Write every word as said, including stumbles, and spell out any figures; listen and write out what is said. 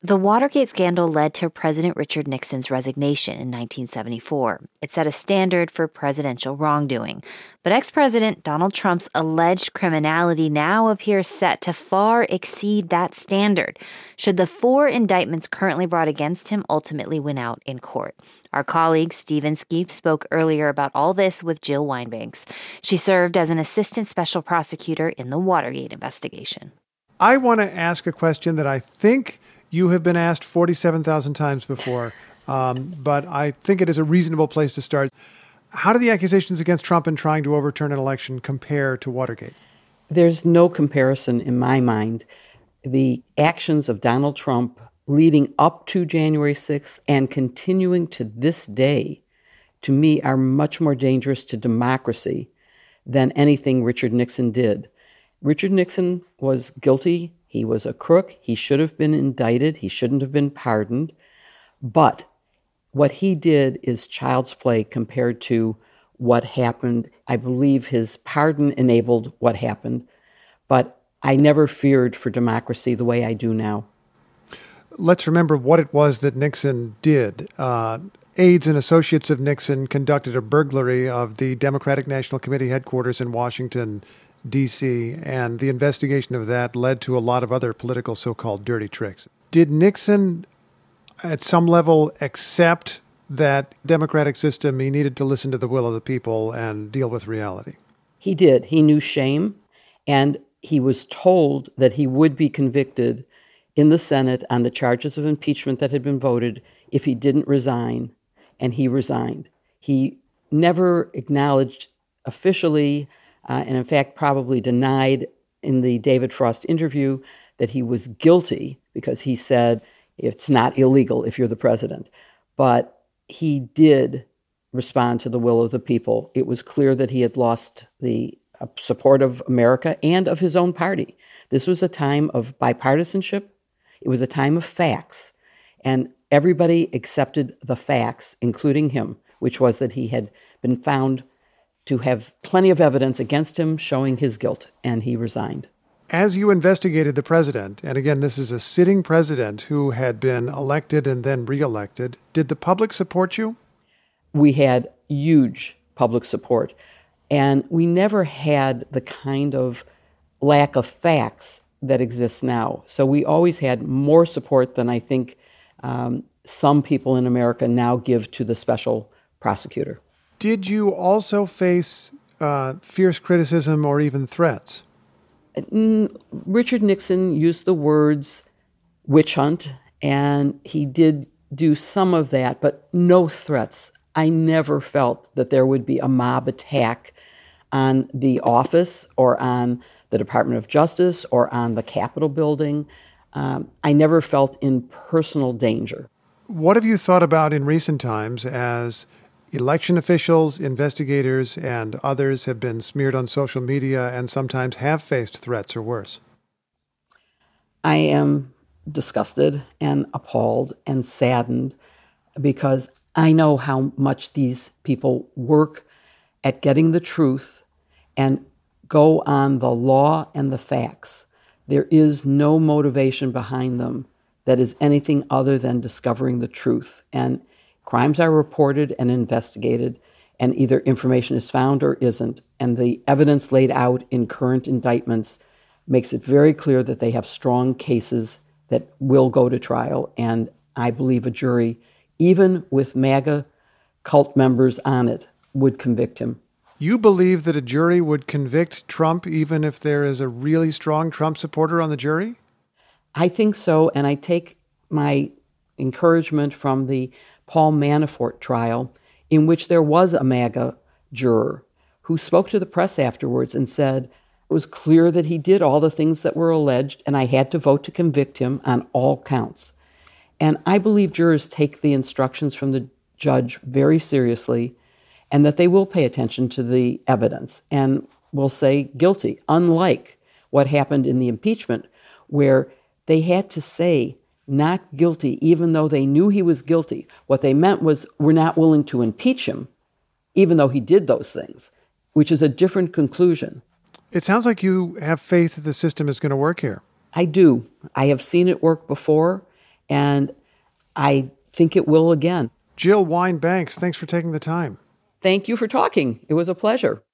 The Watergate scandal led to President Richard Nixon's resignation in nineteen seventy-four. It set a standard for presidential wrongdoing. But ex-President Donald Trump's alleged criminality now appears set to far exceed that standard, should the four indictments currently brought against him ultimately win out in court. Our colleague Stephen Skeep spoke earlier about all this with Jill Wine-Banks. She served as an assistant special prosecutor in the Watergate investigation. I want to ask a question that I think you have been asked forty-seven thousand times before, um, but I think it is a reasonable place to start. How do the accusations against Trump in trying to overturn an election compare to Watergate? There's no comparison in my mind. The actions of Donald Trump leading up to January sixth and continuing to this day, to me, are much more dangerous to democracy than anything Richard Nixon did. Richard Nixon was guilty. He was a crook. He should have been indicted. He shouldn't have been pardoned. But what he did is child's play compared to what happened. I believe his pardon enabled what happened, but I never feared for democracy the way I do now. Let's remember what it was that Nixon did. Uh, aides and associates of Nixon conducted a burglary of the Democratic National Committee headquarters in Washington, D C, and the investigation of that led to a lot of other political so-called dirty tricks. Did Nixon, at some level, accept that democratic system he needed to listen to the will of the people and deal with reality? He did. He knew shame, and he was told that he would be convicted in the Senate on the charges of impeachment that had been voted if he didn't resign, and he resigned. He never acknowledged officially Uh, and in fact probably denied in the David Frost interview that he was guilty, because he said it's not illegal if you're the president. But he did respond to the will of the people. It was clear that he had lost the uh, support of America and of his own party. This was a time of bipartisanship. It was a time of facts. And everybody accepted the facts, including him, which was that he had been found to have plenty of evidence against him showing his guilt, and he resigned. As you investigated the president, and again, this is a sitting president who had been elected and then reelected, did the public support you? We had huge public support, and we never had the kind of lack of facts that exists now. So we always had more support than I think um, some people in America now give to the special prosecutor. Did you also face uh, fierce criticism or even threats? Richard Nixon used the words witch hunt, and he did do some of that, but no threats. I never felt that there would be a mob attack on the office or on the Department of Justice or on the Capitol building. Um, I never felt in personal danger. What have you thought about in recent times as election officials, investigators, and others have been smeared on social media and sometimes have faced threats or worse? I am disgusted and appalled and saddened because I know how much these people work at getting the truth and go on the law and the facts. There is no motivation behind them that is anything other than discovering the truth. And crimes are reported and investigated, and either information is found or isn't. And the evidence laid out in current indictments makes it very clear that they have strong cases that will go to trial. And I believe a jury, even with MAGA cult members on it, would convict him. You believe that a jury would convict Trump even if there is a really strong Trump supporter on the jury? I think so, and I take my encouragement from the Paul Manafort trial, in which there was a MAGA juror who spoke to the press afterwards and said it was clear that he did all the things that were alleged, and I had to vote to convict him on all counts. And I believe jurors take the instructions from the judge very seriously, and that they will pay attention to the evidence and will say guilty, unlike what happened in the impeachment, where they had to say not guilty, even though they knew he was guilty. What they meant was, we're not willing to impeach him, even though he did those things, which is a different conclusion. It sounds like you have faith that the system is going to work here. I do. I have seen it work before, And I think it will again. Jill Wine-Banks, thanks for taking the time. Thank you for talking. It was a pleasure.